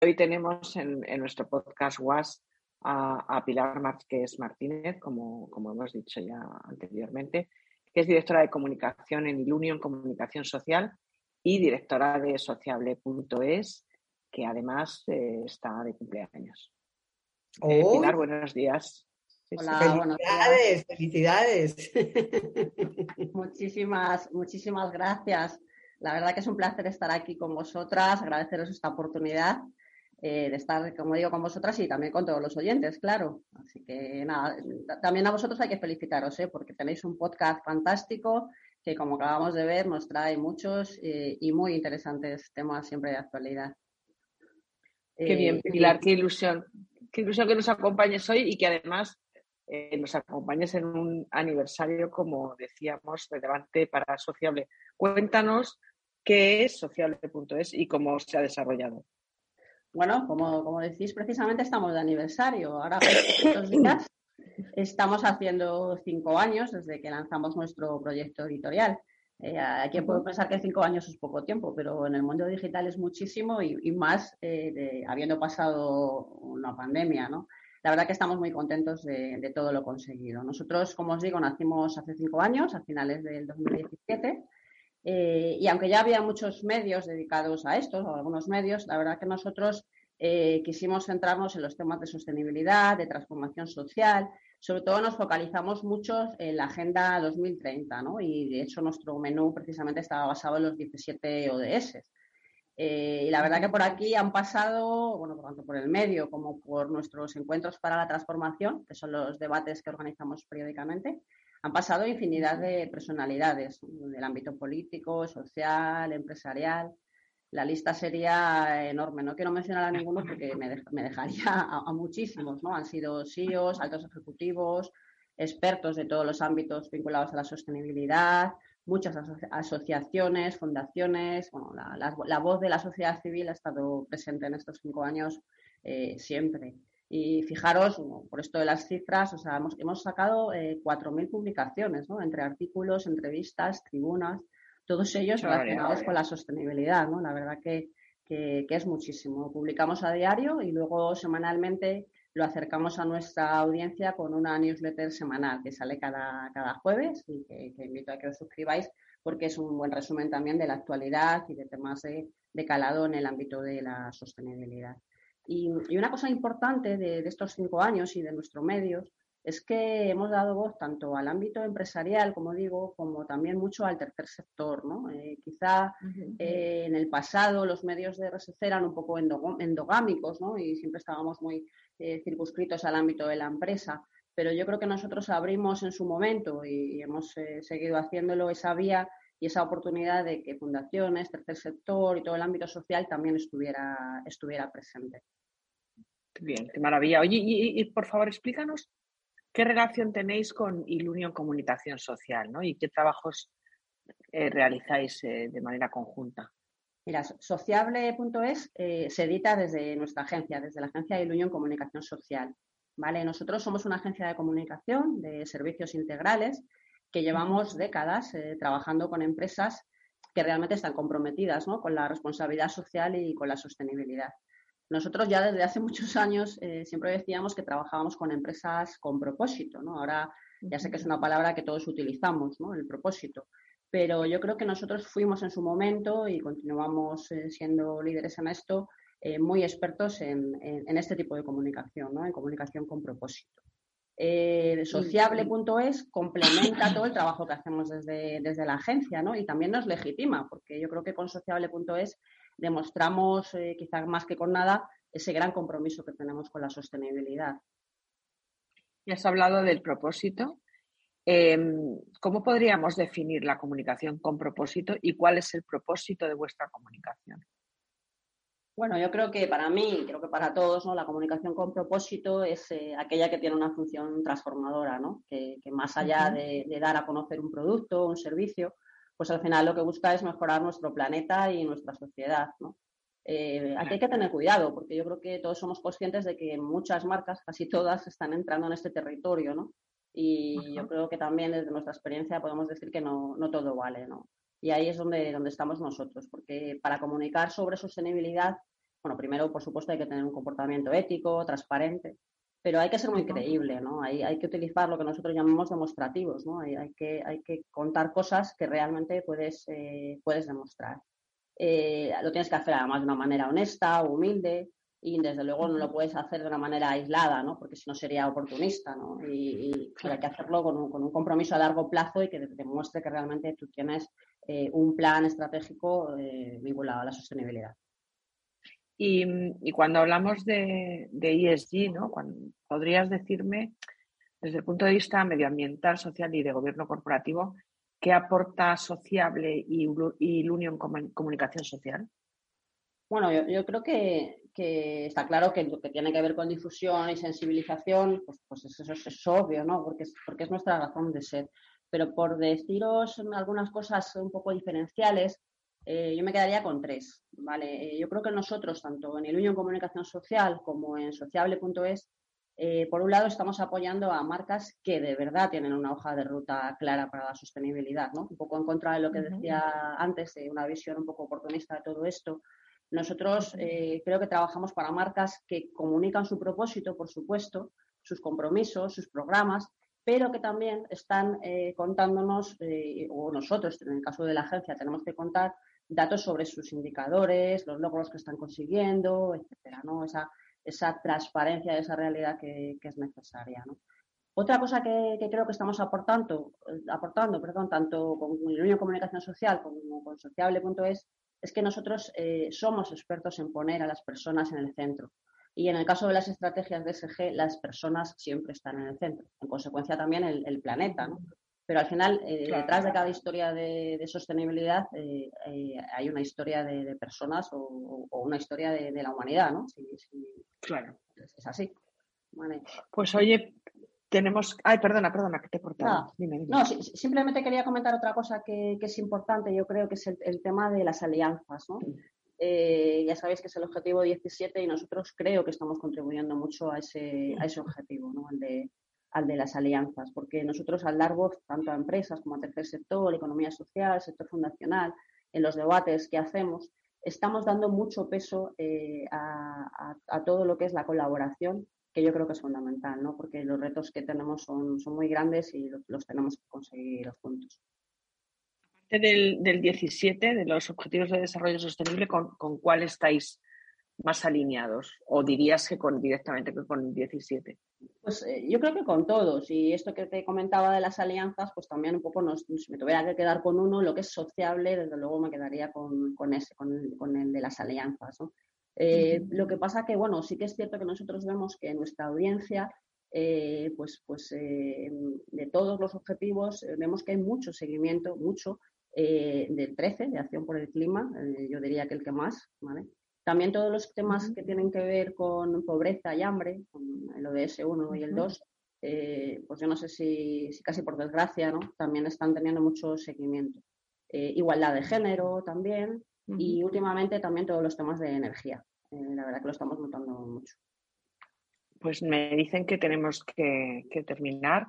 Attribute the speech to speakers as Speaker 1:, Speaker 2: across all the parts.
Speaker 1: Hoy tenemos en nuestro podcast WAS a Pilar Márquez Martínez, como hemos dicho ya anteriormente, que es directora de comunicación en Ilunion Comunicación Social y directora de Sociable.es, que además está de cumpleaños. Pilar, buenos días.
Speaker 2: Hola, buenos días.
Speaker 3: Felicidades.
Speaker 2: Muchísimas gracias. La verdad que es un placer estar aquí con vosotras, agradeceros esta oportunidad de estar, como digo, con vosotras y también con todos los oyentes, claro. Así que nada, también a vosotros hay que felicitaros, porque tenéis un podcast fantástico que, como acabamos de ver, nos trae muchos y muy interesantes temas siempre de actualidad.
Speaker 1: Qué bien, Pilar, qué ilusión que nos acompañes hoy y que además nos acompañes en un aniversario, como decíamos, relevante para Sociable. Cuéntanos qué es Sociable.es y cómo se ha desarrollado.
Speaker 2: Bueno, como decís, precisamente estamos de aniversario. Ahora, estos días, estamos haciendo 5 años desde que lanzamos nuestro proyecto editorial. Hay quien puede pensar que 5 años es poco tiempo, pero en el mundo digital es muchísimo y más habiendo pasado una pandemia, ¿no? La verdad que estamos muy contentos de todo lo conseguido. Nosotros, como os digo, nacimos hace 5 años, a finales del 2017. Y aunque ya había muchos medios dedicados a esto, o algunos medios, la verdad que nosotros quisimos centrarnos en los temas de sostenibilidad, de transformación social. Sobre todo nos focalizamos mucho en la Agenda 2030, ¿no? Y de hecho nuestro menú precisamente estaba basado en los 17 ODS. Y la verdad que por aquí han pasado, bueno, tanto por el medio como por nuestros encuentros para la transformación, que son los debates que organizamos periódicamente, han pasado infinidad de personalidades del ámbito político, social, empresarial. La lista sería enorme. No quiero mencionar a ninguno porque me dejaría a muchísimos, ¿no? Han sido CEOs, altos ejecutivos, expertos de todos los ámbitos vinculados a la sostenibilidad, muchas asociaciones, fundaciones. Bueno, la voz de la sociedad civil ha estado presente en estos 5 años siempre. Y fijaros, por esto de las cifras, o sea, hemos sacado 4.000 publicaciones, ¿no? Entre artículos, entrevistas, tribunas, todos ellos relacionados con la sostenibilidad, ¿no? La verdad que es muchísimo. Publicamos a diario y luego semanalmente lo acercamos a nuestra audiencia con una newsletter semanal que sale cada jueves y que invito a que os suscribáis porque es un buen resumen también de la actualidad y de temas de calado en el ámbito de la sostenibilidad. Y una cosa importante de estos 5 años y de nuestros medios es que hemos dado voz tanto al ámbito empresarial, como digo, como también mucho al tercer sector, ¿no? Quizá en el pasado los medios de RSC eran un poco endogámicos, ¿no? Y siempre estábamos muy circunscritos al ámbito de la empresa, pero yo creo que nosotros abrimos en su momento y hemos seguido haciéndolo esa vía y esa oportunidad de que fundaciones, tercer sector y todo el ámbito social también estuviera presente.
Speaker 1: Bien, qué maravilla. Oye, y por favor, explícanos qué relación tenéis con Ilunion Comunicación Social, ¿no? Y qué trabajos realizáis de manera conjunta.
Speaker 2: Mira, Sociable.es se edita desde nuestra agencia, desde la agencia de Ilunion Comunicación Social. ¿Vale? Nosotros somos una agencia de comunicación de servicios integrales que llevamos décadas trabajando con empresas que realmente están comprometidas, ¿no? Con la responsabilidad social y con la sostenibilidad. Nosotros ya desde hace muchos años siempre decíamos que trabajábamos con empresas con propósito, ¿no? Ahora ya sé que es una palabra que todos utilizamos, ¿no? El propósito. Pero yo creo que nosotros fuimos en su momento y continuamos siendo líderes en esto, muy expertos en este tipo de comunicación, ¿no? En comunicación con propósito. Sociable.es complementa todo el trabajo que hacemos desde la agencia, ¿no? Y también nos legitima, porque yo creo que con Sociable.es demostramos, quizás más que con nada, ese gran compromiso que tenemos con la sostenibilidad.
Speaker 1: Ya has hablado del propósito. ¿Cómo podríamos definir la comunicación con propósito y cuál es el propósito de vuestra comunicación?
Speaker 2: Bueno, yo creo que para mí, creo que para todos, ¿no? La comunicación con propósito es aquella que tiene una función transformadora, ¿no? Que más allá de dar a conocer un producto, un servicio, pues al final lo que busca es mejorar nuestro planeta y nuestra sociedad, ¿no? Aquí hay que tener cuidado, porque yo creo que todos somos conscientes de que muchas marcas, casi todas, están entrando en este territorio, ¿no? Y yo creo que también desde nuestra experiencia podemos decir que no todo vale, ¿no? Y ahí es donde estamos nosotros, porque para comunicar sobre sostenibilidad bueno, primero, por supuesto, hay que tener un comportamiento ético, transparente, pero hay que ser muy creíble, ¿no? Hay que utilizar lo que nosotros llamamos demostrativos, ¿no? Hay que contar cosas que realmente puedes demostrar. Lo tienes que hacer además de una manera honesta, humilde, y desde luego no lo puedes hacer de una manera aislada, ¿no? Porque si no sería oportunista, ¿no? Y hay que hacerlo con un compromiso a largo plazo y que demuestre que realmente tú tienes un plan estratégico vinculado a la sostenibilidad.
Speaker 1: Y cuando hablamos de ESG, ¿no? ¿Podrías decirme, desde el punto de vista medioambiental, social y de gobierno corporativo, qué aporta Sociable y Union Comunicación Social?
Speaker 2: Bueno, yo creo que está claro que lo que tiene que ver con difusión y sensibilización, pues eso es obvio, ¿no? Porque es nuestra razón de ser. Pero por deciros algunas cosas un poco diferenciales, yo me quedaría con tres, ¿vale? Yo creo que nosotros, tanto en el Union Comunicación Social como en sociable.es, por un lado estamos apoyando a marcas que de verdad tienen una hoja de ruta clara para la sostenibilidad, ¿no? Un poco en contra de lo que decía antes, de una visión un poco oportunista de todo esto. Nosotros creo que trabajamos para marcas que comunican su propósito, por supuesto, sus compromisos, sus programas, pero que también están contándonos, o nosotros, en el caso de la agencia, tenemos que contar datos sobre sus indicadores, los logros que están consiguiendo, etcétera, ¿no? Esa transparencia, esa realidad que es necesaria, ¿no? Otra cosa que creo que estamos aportando, tanto con Unión Comunicación Social como con Sociable.es, es que nosotros somos expertos en poner a las personas en el centro. Y en el caso de las estrategias de ESG, las personas siempre están en el centro. En consecuencia, también el planeta, ¿no? Pero al final,
Speaker 1: Claro.
Speaker 2: detrás de cada historia de sostenibilidad hay una historia de personas o una historia de la humanidad, ¿no?
Speaker 1: Claro.
Speaker 2: Es así. Vale.
Speaker 1: Pues oye, tenemos... Ay, perdona, que te he cortado.
Speaker 2: Nada.
Speaker 1: Dime.
Speaker 2: No, simplemente quería comentar otra cosa que es importante, yo creo que es el tema de las alianzas, ¿no? Ya sabéis que es el objetivo 17 y nosotros creo que estamos contribuyendo mucho a ese objetivo, ¿no? Al de las alianzas, porque nosotros al dar voz tanto a empresas como a tercer sector, economía social, sector fundacional, en los debates que hacemos, estamos dando mucho peso a todo lo que es la colaboración, que yo creo que es fundamental, ¿no? Porque los retos que tenemos son muy grandes y los tenemos que conseguir juntos.
Speaker 1: Del 17, de los Objetivos de Desarrollo Sostenible, ¿con cuál estáis más alineados? ¿O dirías que directamente con el 17?
Speaker 2: Pues yo creo que con todos. Y esto que te comentaba de las alianzas, pues también un poco si me tuviera que quedar con uno, lo que es sociable, desde luego me quedaría con el de las alianzas, ¿no? Lo que pasa que, bueno, sí que es cierto que nosotros vemos que nuestra audiencia, de todos los objetivos, vemos que hay mucho seguimiento, del 13, de Acción por el Clima, yo diría que el que más, ¿vale? También todos los temas que tienen que ver con pobreza y hambre, con el ODS 1 y el 2, pues yo no sé si casi por desgracia, ¿no? También están teniendo mucho seguimiento. Igualdad de género también, y últimamente también todos los temas de energía. La verdad que lo estamos notando mucho.
Speaker 1: Pues me dicen que tenemos que terminar.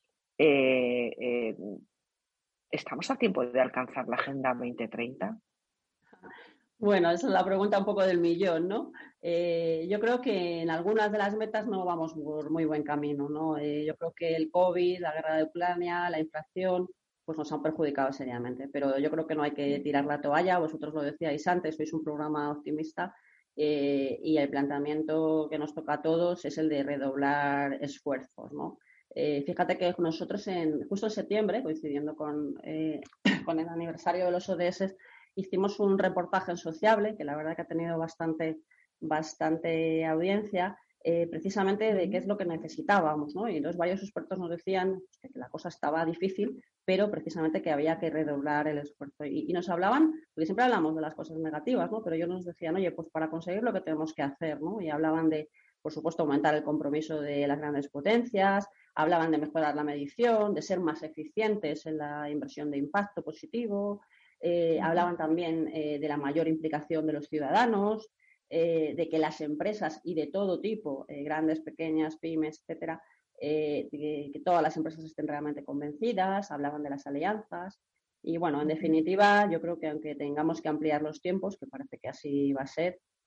Speaker 1: ¿Estamos a tiempo de alcanzar la Agenda 2030?
Speaker 2: Bueno, esa es la pregunta un poco del millón, ¿no? Yo creo que en algunas de las metas no vamos por muy buen camino, ¿no? Yo creo que el COVID, la guerra de Ucrania, la inflación, pues nos han perjudicado seriamente. Pero yo creo que no hay que tirar la toalla. Vosotros lo decíais antes, sois un programa optimista y el planteamiento que nos toca a todos es el de redoblar esfuerzos, ¿no? Fíjate que nosotros justo en septiembre, coincidiendo con el aniversario de los ODS, hicimos un reportaje en Sociable, que la verdad que ha tenido bastante audiencia, precisamente de qué es lo que necesitábamos, ¿no? Y entonces varios expertos nos decían que la cosa estaba difícil, pero precisamente que había que redoblar el esfuerzo. Y nos hablaban, porque siempre hablamos de las cosas negativas, ¿no? Pero ellos nos decían, oye, pues para conseguir lo que tenemos que hacer, ¿no? Y hablaban de, por supuesto, aumentar el compromiso de las grandes potencias, hablaban de mejorar la medición, de ser más eficientes en la inversión de impacto positivo. Hablaban también de la mayor implicación de los ciudadanos, de que las empresas y de todo tipo, grandes, pequeñas, pymes, etcétera, que todas las empresas estén realmente convencidas, hablaban de las alianzas. Y bueno, en definitiva, yo creo que aunque tengamos que ampliar los tiempos, que parece que así va a ser,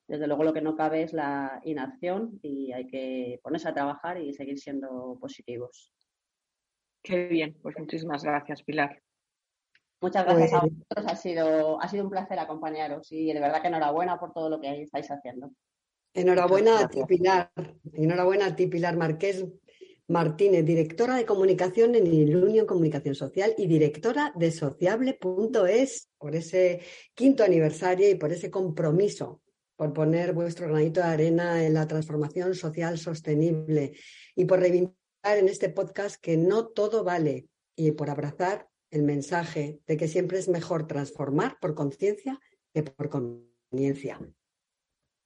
Speaker 2: desde luego lo que no cabe es la inacción y hay que ponerse a trabajar y seguir siendo positivos.
Speaker 1: Qué bien, pues muchísimas gracias, Pilar.
Speaker 2: Muchas gracias a vosotros, ha sido un placer acompañaros y de verdad que enhorabuena por todo lo que estáis haciendo.
Speaker 3: Enhorabuena a ti, Pilar. Enhorabuena a ti, Pilar Márquez Martínez, directora de comunicación en Ilunion Comunicación Social y directora de Sociable.es, por ese 5º aniversario y por ese compromiso, por poner vuestro granito de arena en la transformación social sostenible y por reivindicar en este podcast que no todo vale y por abrazar el mensaje de que siempre es mejor transformar por conciencia que por conveniencia.